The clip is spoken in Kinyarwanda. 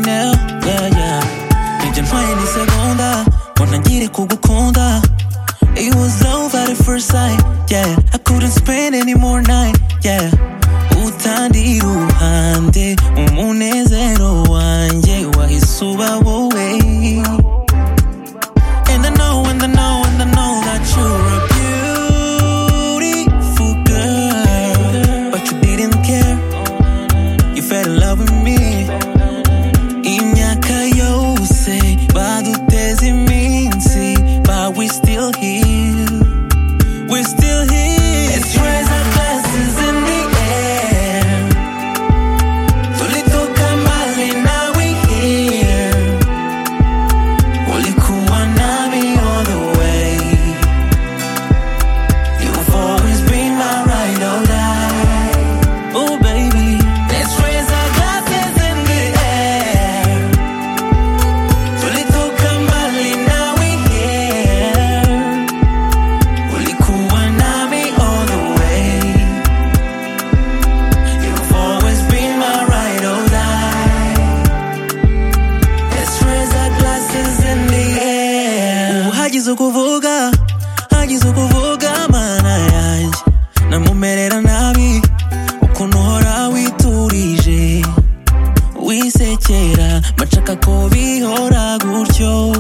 Chanel, yeah, yeah. Nibyo ntwaye ni segonda mbona ngire kugukunda. It was love at first sight, yeah. I couldn't spend any more night, yeah. Utandi iruhande umunezero wanje wahise uba wowe. And I know that you're a beautiful girl, but you didn't care. You fell in love with me. Imyaka yose baduteze iminsi, but we're still here. We're still here. Let's raise our glasses in the air. Tulitoka mbali now we're here. Ulikuwa nami all the way. You've always been my ride or die. Oh baby, let's raise our glasses in the air. Tulitoka mbali now we're here. Ulikuwa nami all the way. You've always been my ride or die. Let's raise our glasses in the air. Hagize ukuvuga mana yanjye, namumerera nabi ukuntu uhora witurije wisekera, mashaka ko bihora gutyo.